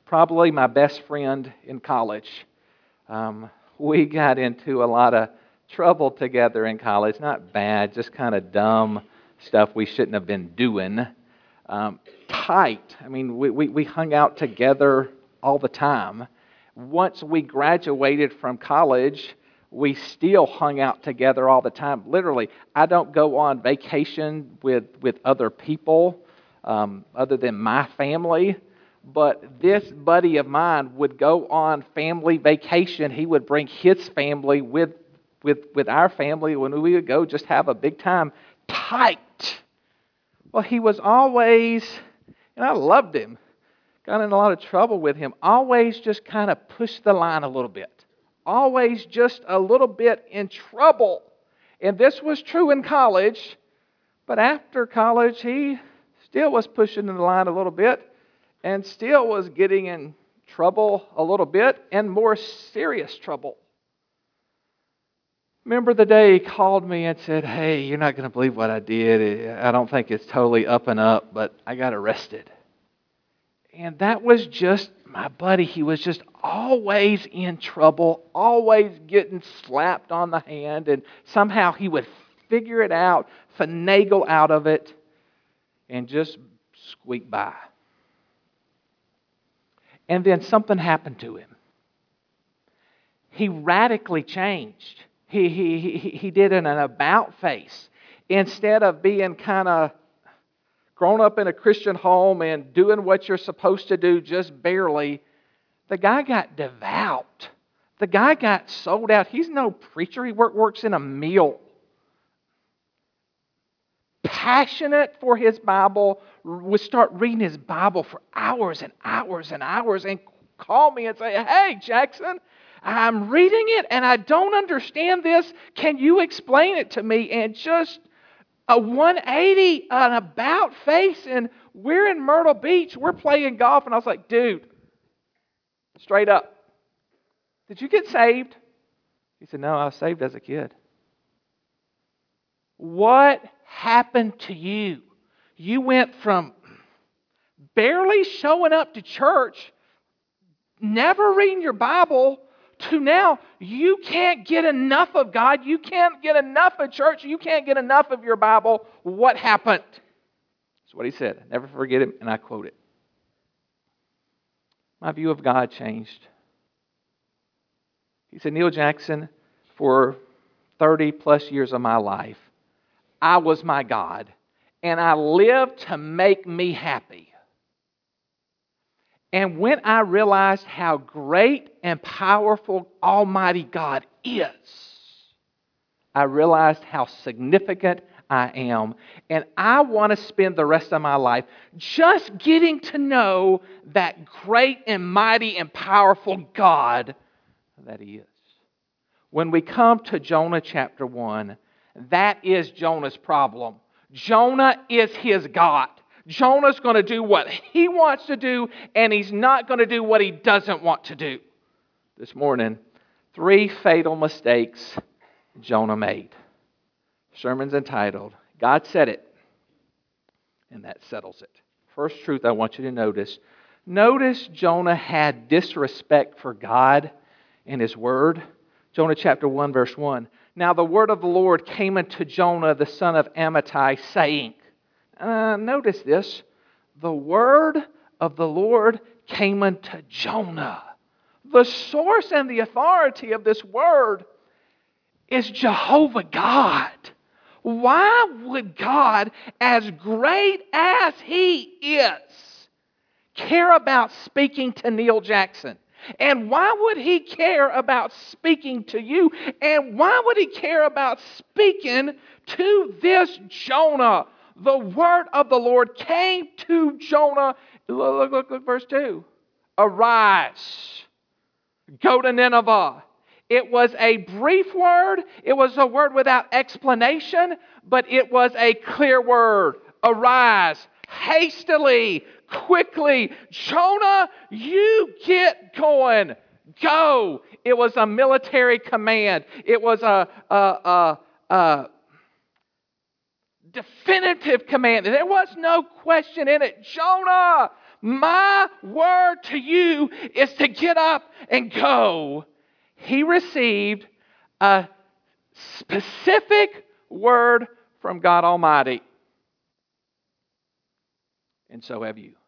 probably my best friend in college. We got into a lot of trouble together in college. Not bad, just kind of dumb stuff we shouldn't have been doing. Tight. I mean, we hung out together all the time. Once we graduated from college, we still hung out together all the time. Literally, I don't go on vacation with other people other than my family. But this buddy of mine would go on family vacation. He would bring his family with our family when we would go just have a big time. Tight. Well, he was always, and I loved him, got in a lot of trouble with him, always just kind of pushed the line a little bit. Always just a little bit in trouble. And this was true in college, but after college, he still was pushing the line a little bit and still was getting in trouble a little bit and more serious trouble. Remember the day he called me and said, "Hey, you're not going to believe what I did. I don't think it's totally up and up, but I got arrested." And that was just my buddy. He was just always in trouble, always getting slapped on the hand, and somehow he would figure it out, finagle out of it, and just squeak by. And then something happened to him. He radically changed. He did an about face. Instead of being kind of grown up in a Christian home and doing what you're supposed to do just barely, the guy got devout. The guy got sold out. He's no preacher. He works in a mill. Passionate for his Bible, would start reading his Bible for hours and hours and hours and call me and say, "Hey, Jackson, I'm reading it and I don't understand this. Can you explain it to me?" And just a 180, an about face, and we're in Myrtle Beach, we're playing golf, and I was like, "Dude, straight up, did you get saved?" He said, "No, I was saved as a kid." What happened to you? You went from barely showing up to church, never reading your Bible, to now you can't get enough of God, you can't get enough of church, you can't get enough of your Bible. What happened? That's what he said. I never forget it, and I quote it. My view of God changed. He said, "Neil Jackson, for 30 plus years of my life, I was my God, and I lived to make me happy. And when I realized how great and powerful Almighty God is, I realized how significant I am. And I want to spend the rest of my life just getting to know that great and mighty and powerful God that He is." When we come to Jonah chapter 1, that is Jonah's problem. Jonah is his God. Jonah's going to do what he wants to do, and he's not going to do what he doesn't want to do. This morning, 3 fatal mistakes Jonah made. Sermon's entitled, "God Said It," and that settles it. First truth I want you to notice. Notice Jonah had disrespect for God and His Word. Jonah chapter 1, verse 1. "Now the word of the Lord came unto Jonah, the son of Amittai, saying," notice this, the word of the Lord came unto Jonah. The source and the authority of this word is Jehovah God. Why would God, as great as He is, care about speaking to Neil Jackson? And why would He care about speaking to you? And why would He care about speaking to this Jonah? The word of the Lord came to Jonah. Look, verse 2. "Arise, go to Nineveh." It was a brief word. It was a word without explanation, but it was a clear word. Arise, hastily, quickly. Jonah, you get going. Go. It was a military command. It was a definitive command. There was no question in it. Jonah, my word to you is to get up and go. He received a specific word from God Almighty. And so have you.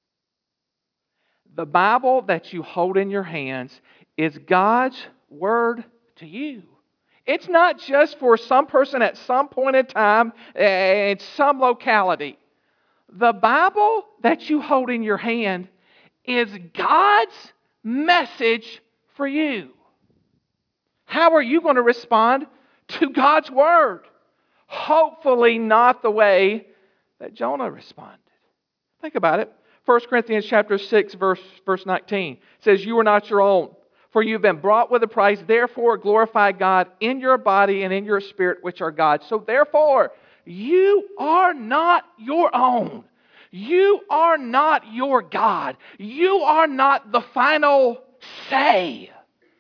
The Bible that you hold in your hands is God's word to you. It's not just for some person at some point in time in some locality. The Bible that you hold in your hand is God's message for you. How are you going to respond to God's word? Hopefully not the way that Jonah responded. Think about it. 1 Corinthians chapter 6, verse 19 says, "You are not your own, for you've been bought with a price. Therefore, glorify God in your body and in your spirit, which are God's." So therefore, you are not your own. You are not your God. You are not the final say.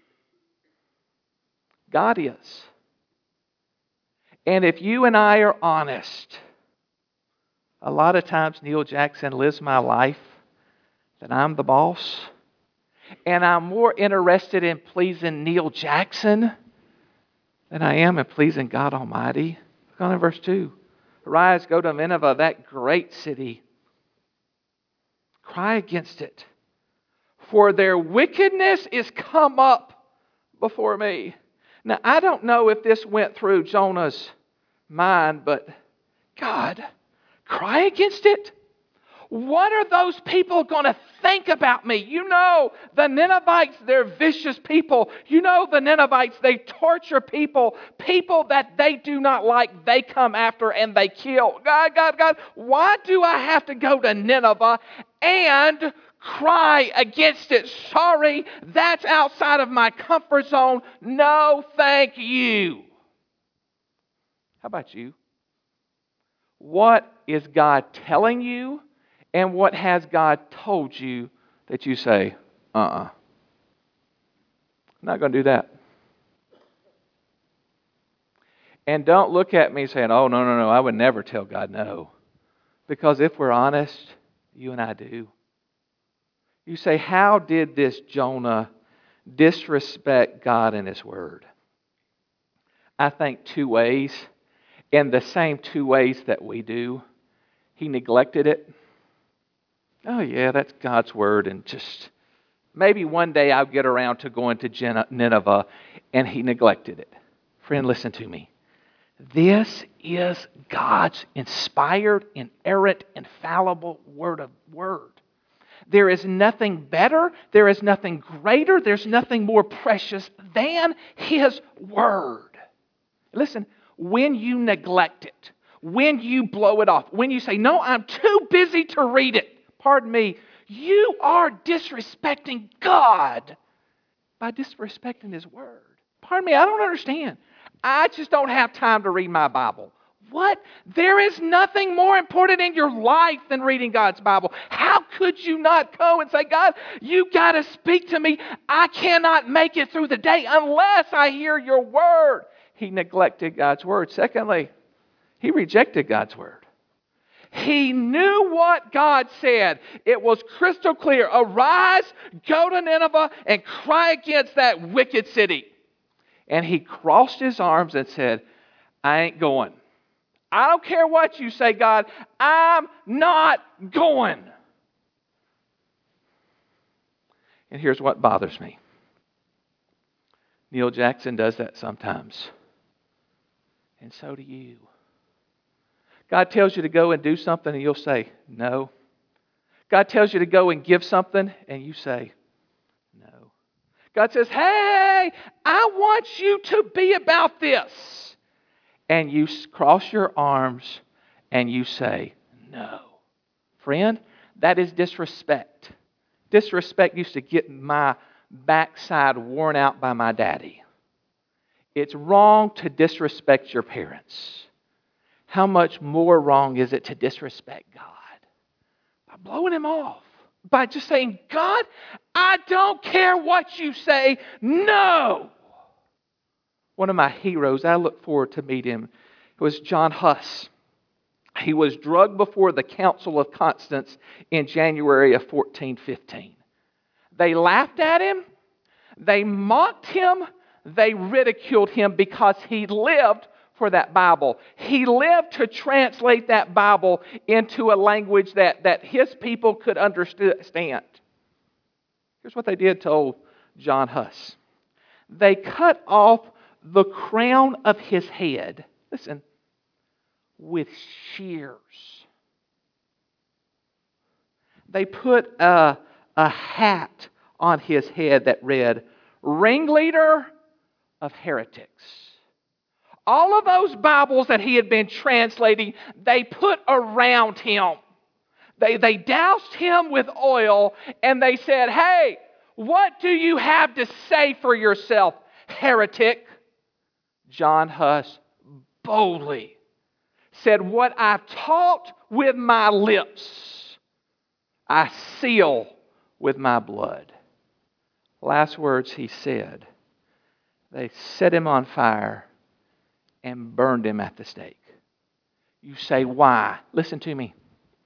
God is. And if you and I are honest, a lot of times Neil Jackson lives my life that I'm the boss. And I'm more interested in pleasing Neil Jackson than I am in pleasing God Almighty. Look on in verse 2. "Arise, go to Nineveh, that great city. Cry against it, for their wickedness is come up before me." Now, I don't know if this went through Jonah's mind, but God, cry against it? What are those people going to think about me? You know, the Ninevites, they're vicious people. You know, the Ninevites, they torture people. People that they do not like, they come after and they kill. God, why do I have to go to Nineveh and cry against it? Sorry, that's outside of my comfort zone. No, thank you. How about you? What is God telling you? And what has God told you that you say, I'm not going to do that? And don't look at me saying, oh, no, I would never tell God no. Because if we're honest, you and I do. You say, how did this Jonah disrespect God and His Word? I think two ways, and the same two ways that we do. He neglected it. Oh yeah, that's God's Word, and just maybe one day I'll get around to going to Nineveh, and he neglected it. Friend, listen to me. This is God's inspired, inerrant, infallible word. There is nothing better, there is nothing greater, there's nothing more precious than His Word. Listen, when you neglect it, when you blow it off, when you say, no, I'm too busy to read it, pardon me, you are disrespecting God by disrespecting His Word. Pardon me, I don't understand. I just don't have time to read my Bible. What? There is nothing more important in your life than reading God's Bible. How could you not go and say, God, you got to speak to me. I cannot make it through the day unless I hear your Word. He neglected God's Word. Secondly, he rejected God's Word. He knew what God said. It was crystal clear. Arise, go to Nineveh, and cry against that wicked city. And he crossed his arms and said, I ain't going. I don't care what you say, God. I'm not going. And here's what bothers me. Neil Jackson does that sometimes. And so do you. God tells you to go and do something and you'll say, no. God tells you to go and give something and you say, no. God says, hey, I want you to be about this. And you cross your arms and you say, no. Friend, that is disrespect. Disrespect used to get my backside worn out by my daddy. It's wrong to disrespect your parents. How much more wrong is it to disrespect God? By blowing Him off. By just saying, God, I don't care what you say. No. One of my heroes, I look forward to meet him, was John Huss. He was drugged before the Council of Constance in January of 1415. They laughed at him. They mocked him. They ridiculed him because he lived for that Bible. He lived to translate that Bible into a language that his people could understand. Here's what they did to old John Huss. They cut off the crown of his head. Listen, with shears. They put a hat on his head that read, "Ringleader of Heretics." All of those Bibles that he had been translating, they put around him. They doused him with oil and they said, "Hey, what do you have to say for yourself, heretic?" John Huss boldly said, "What I've taught with my lips, I seal with my blood." Last words he said. They set him on fire and burned him at the stake. You say, why? Listen to me.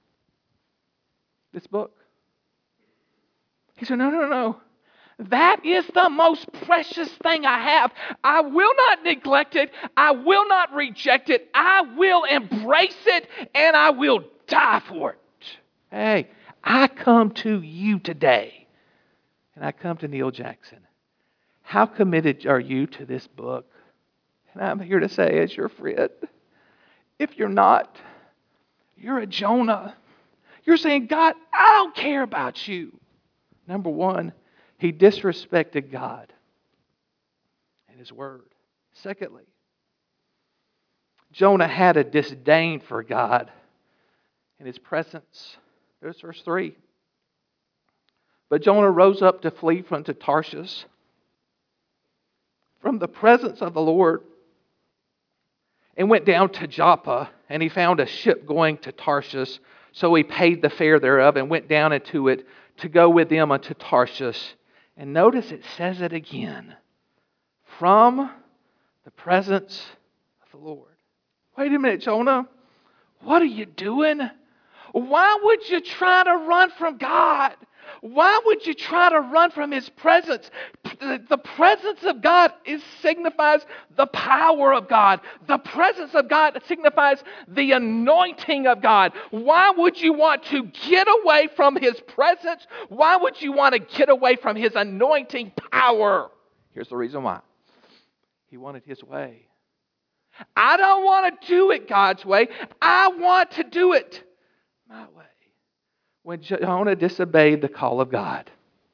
This book. He said, no. That is the most precious thing I have. I will not neglect it. I will not reject it. I will embrace it, and I will die for it. Hey, I come to you today, and I come to Neil Jackson. How committed are you to this book? And I'm here to say, as your friend, if you're not, you're a Jonah. You're saying, God, I don't care about you. Number one, he disrespected God and His Word. Secondly, Jonah had a disdain for God and His presence. There's verse 3. But Jonah rose up to flee to Tarshish from the presence of the Lord and went down to Joppa, and he found a ship going to Tarshish. So he paid the fare thereof and went down into it to go with them unto Tarshish. And notice it says it again. From the presence of the Lord. Wait a minute, Jonah. What are you doing? Why would you try to run from God? Why would you try to run from His presence? The presence of God signifies the power of God. The presence of God signifies the anointing of God. Why would you want to get away from His presence? Why would you want to get away from His anointing power? Here's the reason why. He wanted His way. I don't want to do it God's way. I want to do it my way. When Jonah disobeyed the call of God,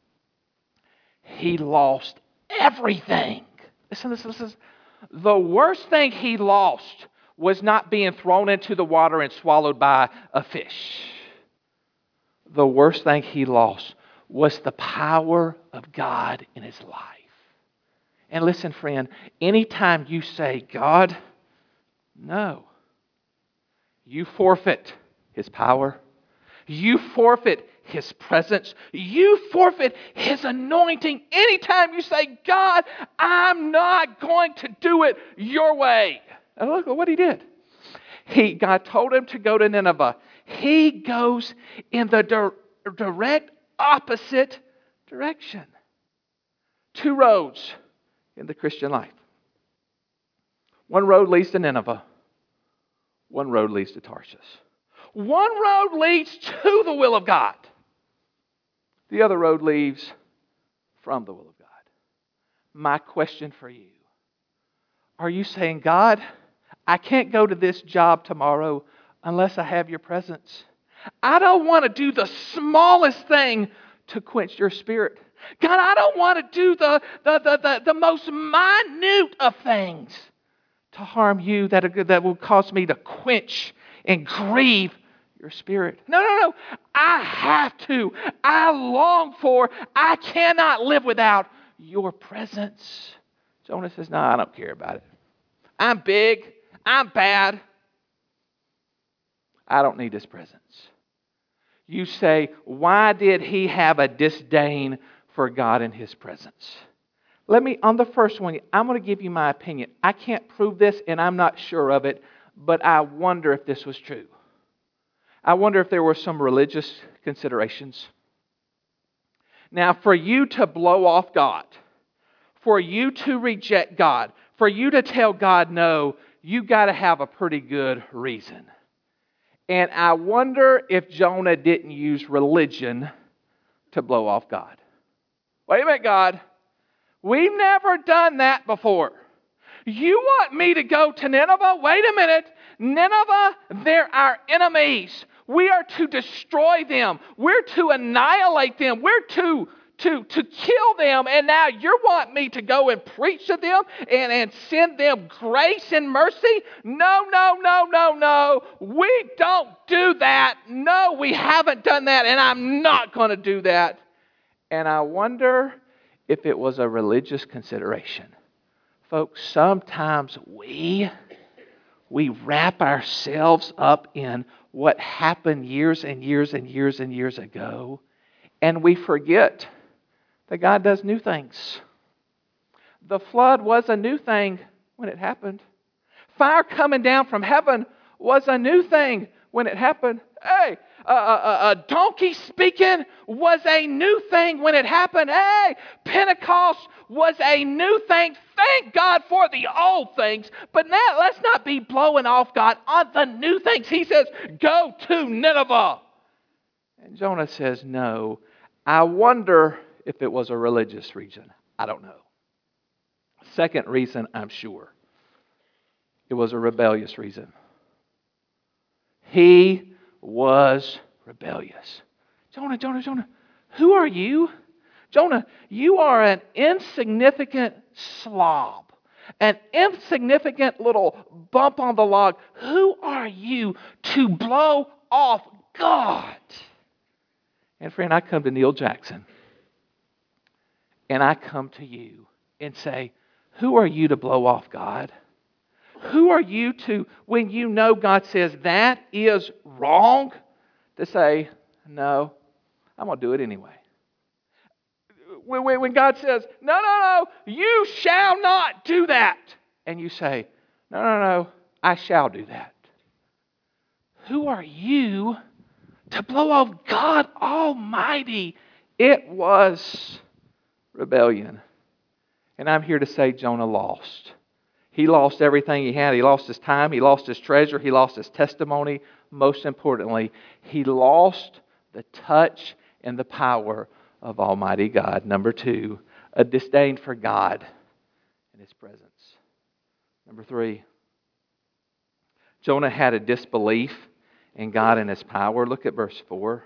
he lost everything. Listen. The worst thing he lost was not being thrown into the water and swallowed by a fish. The worst thing he lost was the power of God in his life. And listen, friend, anytime you say, God, no, you forfeit His power. You forfeit His presence. You forfeit His anointing. Anytime you say, God, I'm not going to do it your way. And look at what he did. God told him to go to Nineveh. He goes in the direct opposite direction. Two roads in the Christian life. One road leads to Nineveh. One road leads to Tarshish. One road leads to the will of God. The other road leads from the will of God. My question for you, are you saying, God, I can't go to this job tomorrow unless I have your presence? I don't want to do the smallest thing to quench your spirit. God, I don't want to do the most minute of things to harm you that will cause me to quench and grieve your spirit. No. I have to. I long for. I cannot live without your presence. Jonah says, no, I don't care about it. I'm big. I'm bad. I don't need His presence. You say, why did he have a disdain for God and His presence? On the first one, I'm going to give you my opinion. I can't prove this and I'm not sure of it, but I wonder if this was true. I wonder if there were some religious considerations. Now, for you to blow off God, for you to reject God, for you to tell God no, you got to have a pretty good reason. And I wonder if Jonah didn't use religion to blow off God. Wait a minute, God. We've never done that before. You want me to go to Nineveh? Wait a minute. Nineveh, they're our enemies. We are to destroy them. We're to annihilate them. We're to kill them. And now you want me to go and preach to them and send them grace and mercy? No, no, no, no, no. We don't do that. No, we haven't done that. And I'm not going to do that. And I wonder if it was a religious consideration. Folks, sometimes we wrap ourselves up in what happened years and years and years and years ago, and we forget that God does new things. The flood was a new thing when it happened. Fire coming down from heaven was a new thing when it happened. Hey, a donkey speaking was a new thing when it happened. Hey, Pentecost was a new thing. Thank God for the old things. But now let's not be blowing off God on the new things. He says, go to Nineveh. And Jonah says, no. I wonder if it was a religious reason. I don't know. Second reason, I'm sure. It was a rebellious reason. He was rebellious. Jonah, who are you? Jonah, you are an insignificant slob, an insignificant little bump on the log. Who are you to blow off God? And friend, I come to Neil Jackson, and I come to you and say, who are you to blow off God? Who are you to, when you know God says that is wrong, to say, no, I'm going to do it anyway? When God says, no, you shall not do that. And you say, no, I shall do that. Who are you to blow off God Almighty? It was rebellion. And I'm here to say Jonah lost. He lost everything he had. He lost his time. He lost his treasure. He lost his testimony. Most importantly, he lost the touch and the power of Almighty God. Number two, a disdain for God and His presence. Number three, Jonah had a disbelief in God and His power. Look at verse 4.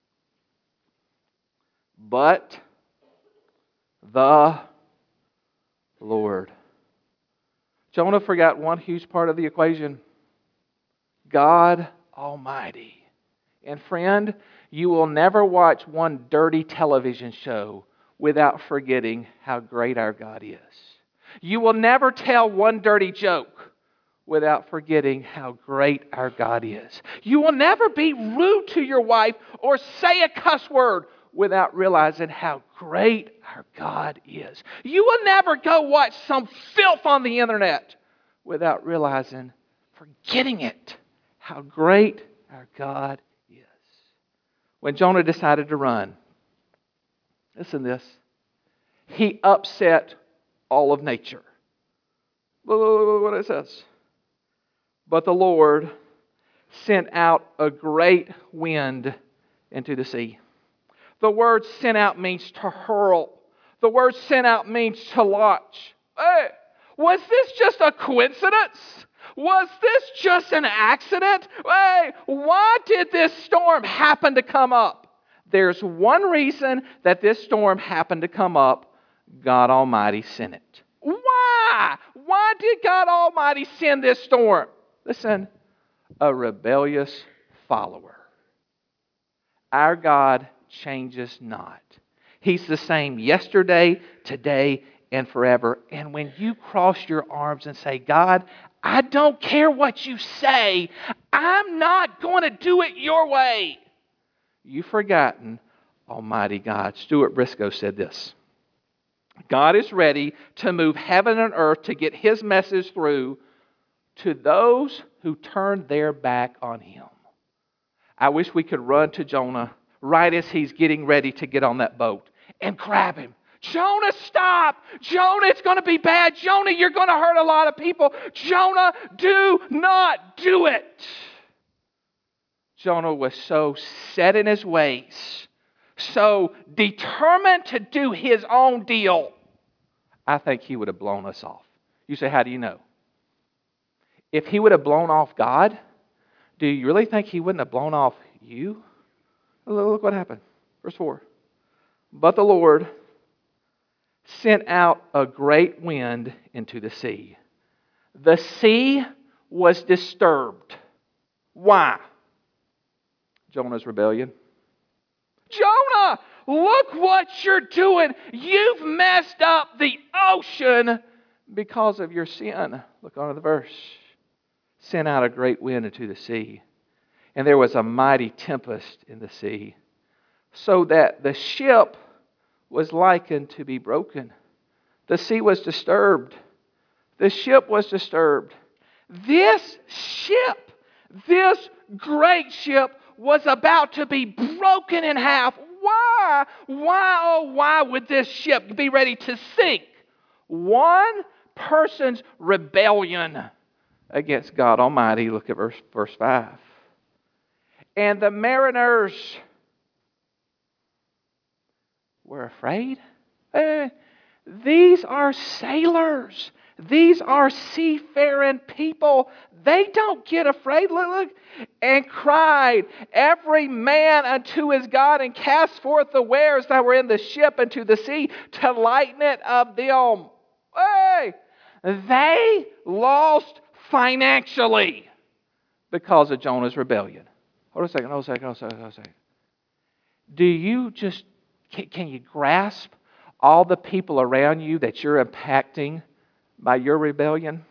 But the Lord. Jonah forgot one huge part of the equation. God Almighty. And friend, you will never watch one dirty television show without forgetting how great our God is. You will never tell one dirty joke without forgetting how great our God is. You will never be rude to your wife or say a cuss word without realizing how great our God is. You will never go watch some filth on the internet without realizing, forgetting it, how great our God is. When Jonah decided to run, listen to this, he upset all of nature. Look what it says. But the Lord sent out a great wind into the sea. The word sent out means to hurl. The word sent out means to launch. Hey, was this just a coincidence? Was this just an accident? Hey, why did this storm happen to come up? There's one reason that this storm happened to come up. God Almighty sent it. Why? Why did God Almighty send this storm? Listen, a rebellious follower. Our God changes not. He's the same yesterday, today, and forever. And when you cross your arms and say, God, I don't care what you say, I'm not going to do it your way, you've forgotten Almighty God. Stuart Briscoe said this: God is ready to move heaven and earth to get His message through to those who turn their back on Him. I wish we could run to Jonah right as he's getting ready to get on that boat and grab him. Jonah, stop! Jonah, it's going to be bad. Jonah, you're going to hurt a lot of people. Jonah, do not do it. Jonah was so set in his ways, so determined to do his own deal, I think he would have blown us off. You say, how do you know? If he would have blown off God, do you really think he wouldn't have blown off you? Look what happened. Verse 4. But the Lord sent out a great wind into the sea. The sea was disturbed. Why? Jonah's rebellion. Jonah, look what you're doing. You've messed up the ocean because of your sin. Look on to the verse. Sent out a great wind into the sea, and there was a mighty tempest in the sea, so that the ship was likened to be broken. The sea was disturbed. The ship was disturbed. This ship, this great ship, was about to be broken in half. Why? Why would this ship be ready to sink? One person's rebellion against God Almighty. Look at verse 5. And the mariners were afraid. These are sailors. These are seafaring people. They don't get afraid. Look. And cried, every man unto his God, and cast forth the wares that were in the ship into the sea to lighten it of them. Hey! They lost financially because of Jonah's rebellion. Hold on a second. Do you just, can you grasp all the people around you that you're impacting by your rebellion?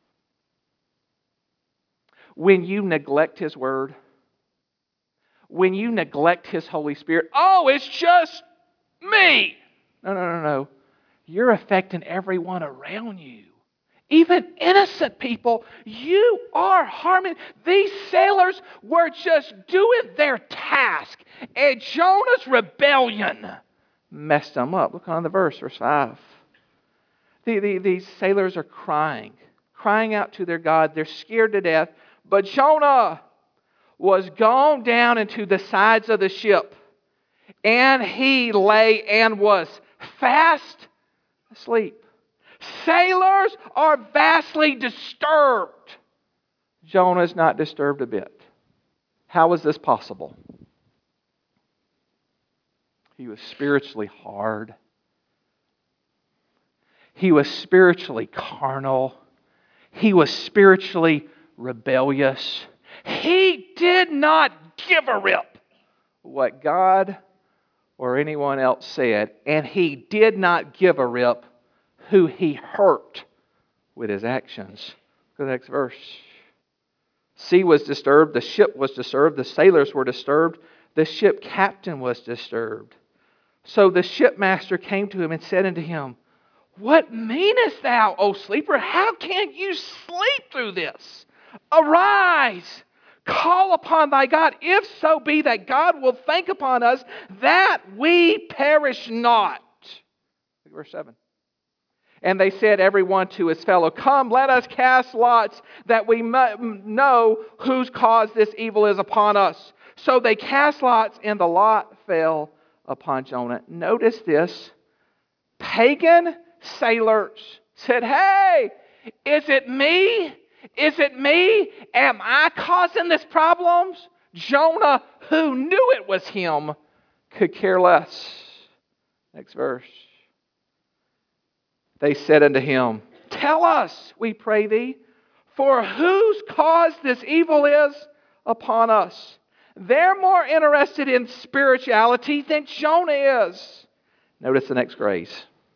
When you neglect His Word, when you neglect His Holy Spirit, oh, it's just me. No. You're affecting everyone around you. Even innocent people, you are harming. These sailors were just doing their task, and Jonah's rebellion messed them up. Look on the verse 5. These sailors are crying out to their God. They're scared to death. But Jonah was gone down into the sides of the ship, and he lay and was fast asleep. Sailors are vastly disturbed. Jonah is not disturbed a bit. How is this possible? He was spiritually hard. He was spiritually carnal. He was spiritually rebellious. He did not give a rip what God or anyone else said, and he did not give a rip who he hurt with his actions. Look at the next verse. Sea was disturbed, the ship was disturbed, the sailors were disturbed, the ship captain was disturbed. So the shipmaster came to him and said unto him, What meanest thou, O sleeper? How can you sleep through this? Arise, call upon thy God, if so be that God will think upon us, that we perish not. Look at verse 7. And they said, every one to his fellow, Come, let us cast lots, that we know whose cause this evil is upon us. So they cast lots, and the lot fell upon Jonah. Notice this. Pagan sailors said, Hey, is it me? Is it me? Am I causing this problems? Jonah, who knew it was him, could care less. Next verse. They said unto him, Tell us, we pray thee, for whose cause this evil is upon us. They're more interested in spirituality than Jonah is. Notice the next phrase.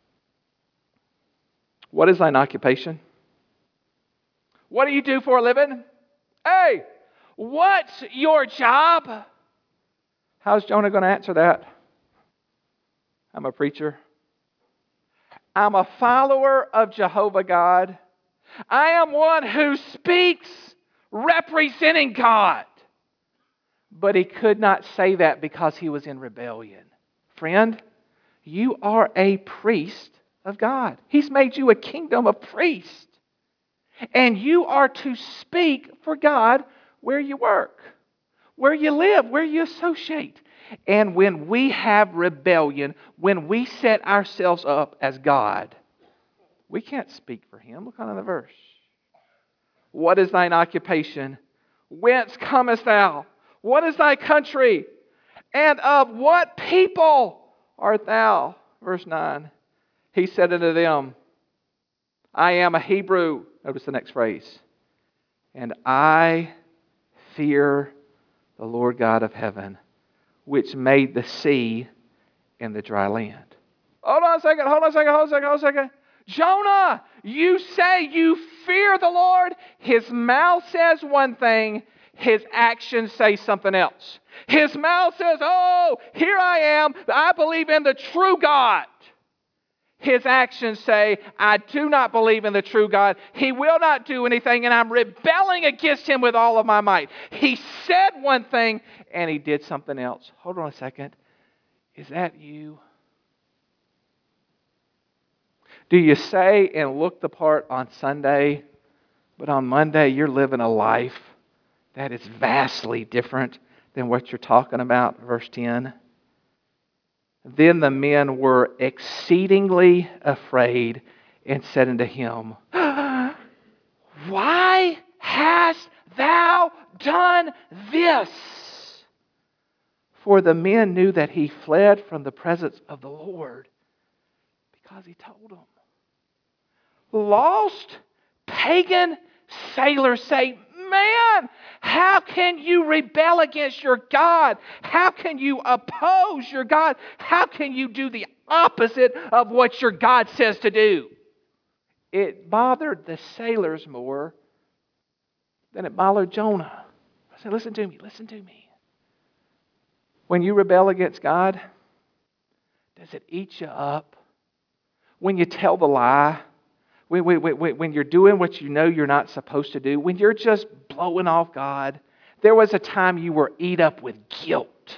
What is thine occupation? What do you do for a living? Hey, what's your job? How's Jonah going to answer that? I'm a preacher. I'm a follower of Jehovah God. I am one who speaks representing God. But he could not say that because he was in rebellion. Friend, you are a priest of God. He's made you a kingdom of priests. And you are to speak for God where you work, where you live, where you associate. And when we have rebellion, when we set ourselves up as God, we can't speak for Him. Look on the verse. What is thine occupation? Whence comest thou? What is thy country? And of what people art thou? Verse 9. He said unto them, I am a Hebrew. Notice the next phrase. And I fear the Lord God of heaven, which made the sea and the dry land. Hold on a second. Jonah, you say you fear the Lord. His mouth says one thing. His actions say something else. His mouth says, oh, here I am. I believe in the true God. His actions say, I do not believe in the true God. He will not do anything, and I'm rebelling against Him with all of my might. He said one thing, and he did something else. Hold on a second. Is that you? Do you say and look the part on Sunday, but on Monday you're living a life that is vastly different than what you're talking about? Verse 10. Then the men were exceedingly afraid and said unto him, why hast thou done this? For the men knew that he fled from the presence of the Lord because he told them. Lost pagan sailors say, man, how can you rebel against your God? How can you oppose your God? How can you do the opposite of what your God says to do? It bothered the sailors more than it bothered Jonah. I said, listen to me. When you rebel against God, does it eat you up? When you tell the lie? When you're doing what you know you're not supposed to do? When you're just blowing off God? There was a time you were eat up with guilt.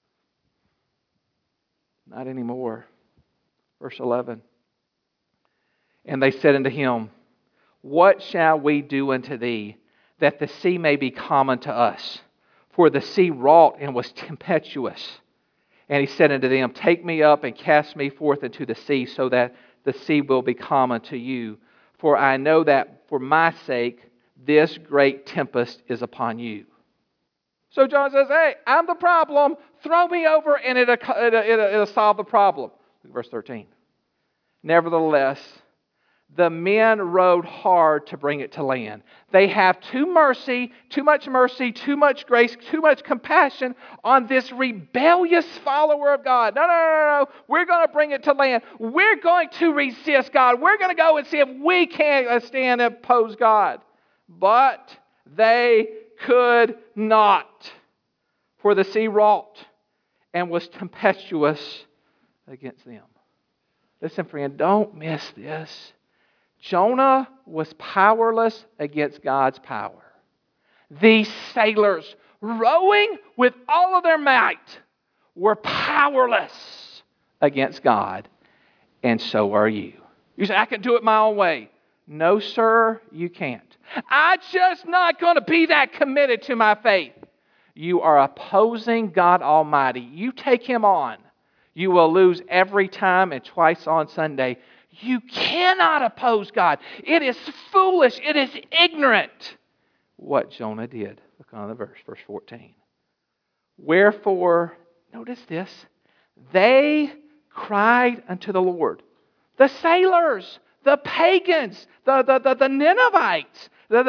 Not anymore. Verse 11. And they said unto him, what shall we do unto thee, that the sea may be common to us? For the sea wrought and was tempestuous. And he said unto them, take me up and cast me forth into the sea, so that the sea will be common to you. For I know that for my sake this great tempest is upon you. So John says, hey, I'm the problem. Throw me over and it'll solve the problem. Verse 13. Nevertheless, the men rowed hard to bring it to land. They have too much mercy, too much grace, too much compassion on this rebellious follower of God. No. We're going to bring it to land. We're going to resist God. We're going to go and see if we can stand and oppose God. But they could not. For the sea wrought and was tempestuous against them. Listen, friend, don't miss this. Jonah was powerless against God's power. These sailors, rowing with all of their might, were powerless against God. And so are you. You say, I can do it my own way. No, sir, you can't. I'm just not going to be that committed to my faith. You are opposing God Almighty. You take Him on, you will lose every time and twice on Sunday. You cannot oppose God. It is foolish. It is ignorant. What Jonah did. Look on the verse 14. Wherefore, notice this, they cried unto the Lord. The sailors, the pagans, the Ninevites,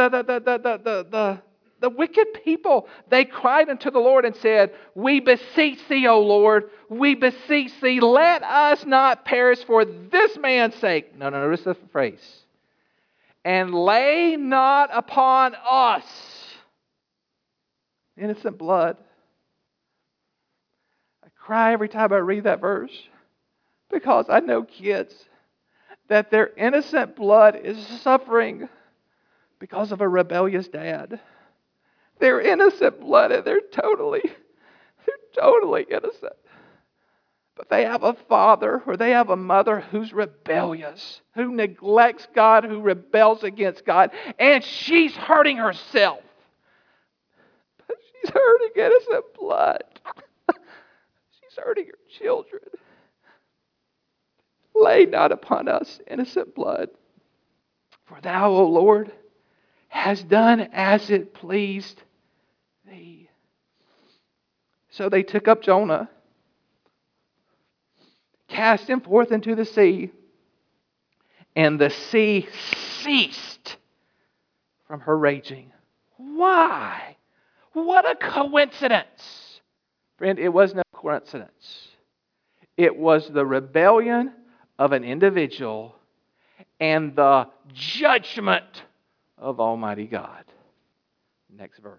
the wicked people, they cried unto the Lord and said, we beseech thee, O Lord, we beseech thee, let us not perish for this man's sake. No, notice the phrase. And lay not upon us innocent blood. I cry every time I read that verse because I know kids that their innocent blood is suffering because of a rebellious dad. They're innocent blood, and they're totally innocent. But they have a father or they have a mother who's rebellious, who neglects God, who rebels against God, and she's hurting herself. But she's hurting innocent blood. She's hurting her children. Lay not upon us innocent blood. For thou, O Lord, hast done as it pleased thee. So they took up Jonah, cast him forth into the sea, and the sea ceased from her raging. Why? What a coincidence. Friend, it was no coincidence. It was the rebellion of an individual and the judgment of Almighty God. Next verse.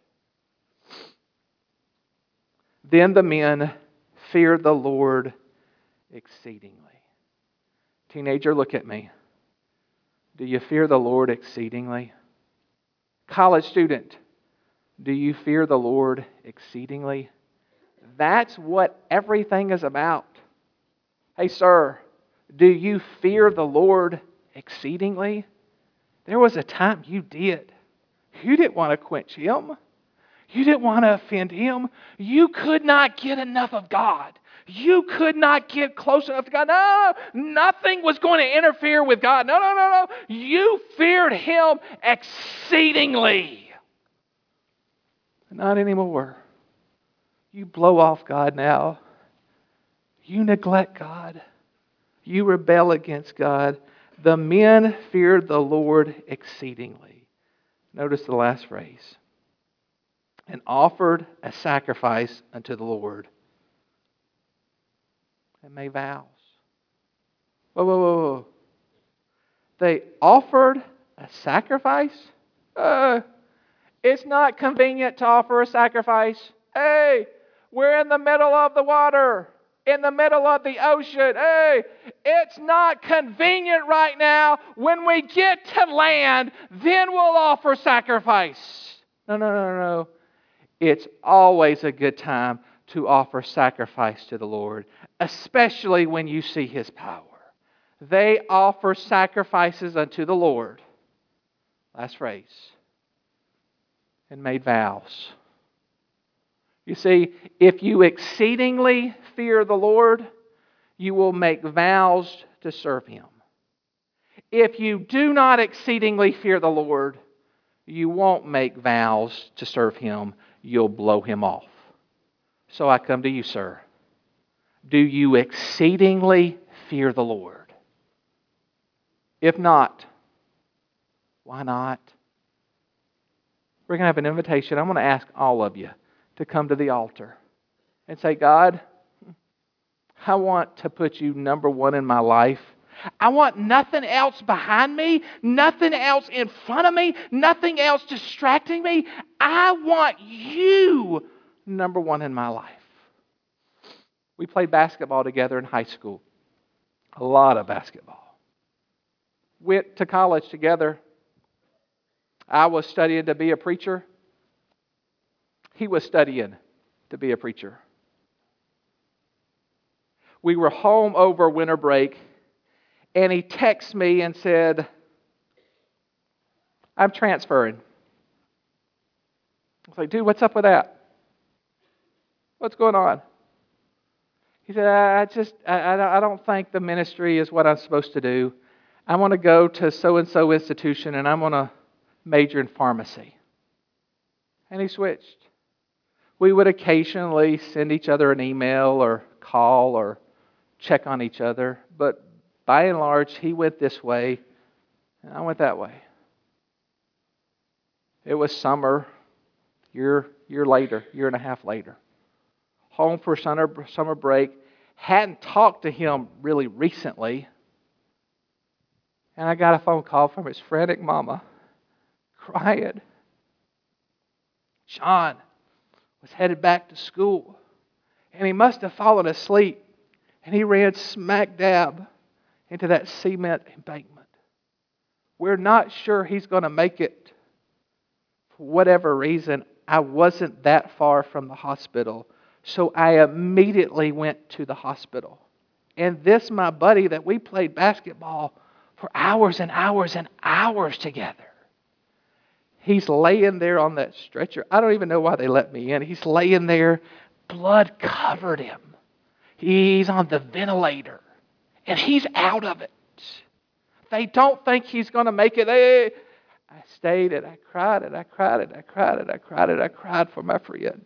Then the men feared the Lord exceedingly. Teenager, look at me. Do you fear the Lord exceedingly? College student, do you fear the Lord exceedingly? That's what everything is about. Hey, sir, do you fear the Lord exceedingly? There was a time you did. You didn't want to quench Him. You didn't want to offend Him. You could not get enough of God. You could not get close enough to God. No, nothing was going to interfere with God. No. You feared Him exceedingly. Not anymore. You blow off God now. You neglect God. You rebel against God. The men feared the Lord exceedingly. Notice the last phrase. And offered a sacrifice unto the Lord. And made vows. Whoa. They offered a sacrifice? It's not convenient to offer a sacrifice. Hey, we're in the middle of the water. In the middle of the ocean. Hey, it's not convenient right now. When we get to land, then we'll offer sacrifice. No. It's always a good time to offer sacrifice to the Lord, especially when you see His power. They offer sacrifices unto the Lord. Last phrase. And made vows. You see, if you exceedingly fear the Lord, you will make vows to serve Him. If you do not exceedingly fear the Lord, you won't make vows to serve Him. You'll blow Him off. So I come to you, sir. Do you exceedingly fear the Lord? If not, why not? We're going to have an invitation. I'm going to ask all of you to come to the altar and say, God, I want to put you number one in my life. I want nothing else behind me, nothing else in front of me, nothing else distracting me. I want you number one in my life. We played basketball together in high school. A lot of basketball. Went to college together. I was studying to be a preacher. He was studying to be a preacher. We were home over winter break, and he texted me and said, I'm transferring. I was like, dude, what's up with that? What's going on? He said, I don't think the ministry is what I'm supposed to do. I want to go to so-and-so institution, and I'm going to major in pharmacy. And he switched. We would occasionally send each other an email or call or check on each other. But by and large, he went this way, and I went that way. It was summer, year and a half later. Home for summer break. Hadn't talked to him really recently. And I got a phone call from his frantic mama, crying. John was headed back to school, and he must have fallen asleep, and he ran smack dab into that cement embankment. We're not sure he's going to make it for whatever reason, I wasn't that far from the hospital. So I immediately went to the hospital. And this, my buddy, that we played basketball for hours and hours and hours together. He's laying there on that stretcher. I don't even know why they let me in. He's laying there. Blood covered him. He's on the ventilator. And he's out of it. They don't think he's going to make it. I stayed and I cried and I cried and I cried and I cried and I cried for my friend.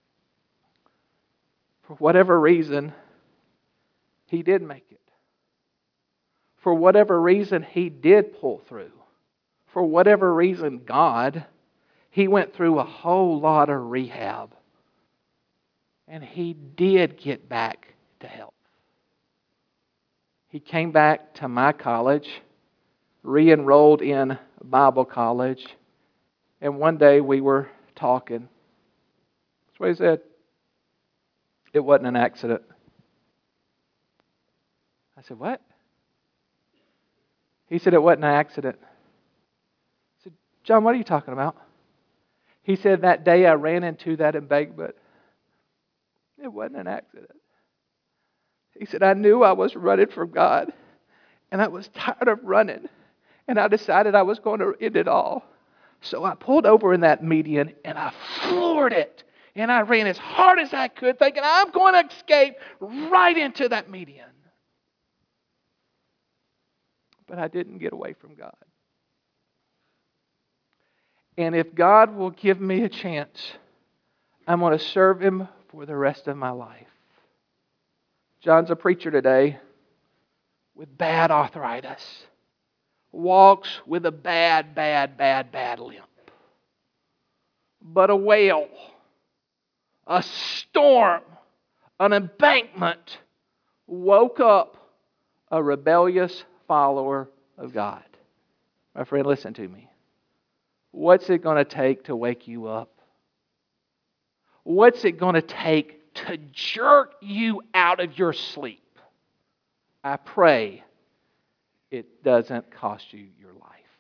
For whatever reason, he did make it. For whatever reason, he did pull through. For whatever reason, God, he went through a whole lot of rehab. And he did get back to health. He came back to my college, re-enrolled in Bible college, and one day we were talking. That's what he said. It wasn't an accident. I said, what? He said, it wasn't an accident. I said, John, what are you talking about? He said, that day I ran into that embankment. It wasn't an accident. He said, I knew I was running from God, and I was tired of running, and I decided I was going to end it all. So I pulled over in that median, and I floored it, and I ran as hard as I could, thinking I'm going to escape right into that median. But I didn't get away from God. And if God will give me a chance, I'm going to serve Him for the rest of my life. John's a preacher today with bad arthritis. Walks with a bad limp. But a whale, a storm, an embankment woke up a rebellious follower of God. My friend, listen to me. What's it going to take to wake you up? What's it going to take to jerk you out of your sleep? I pray it doesn't cost you your life.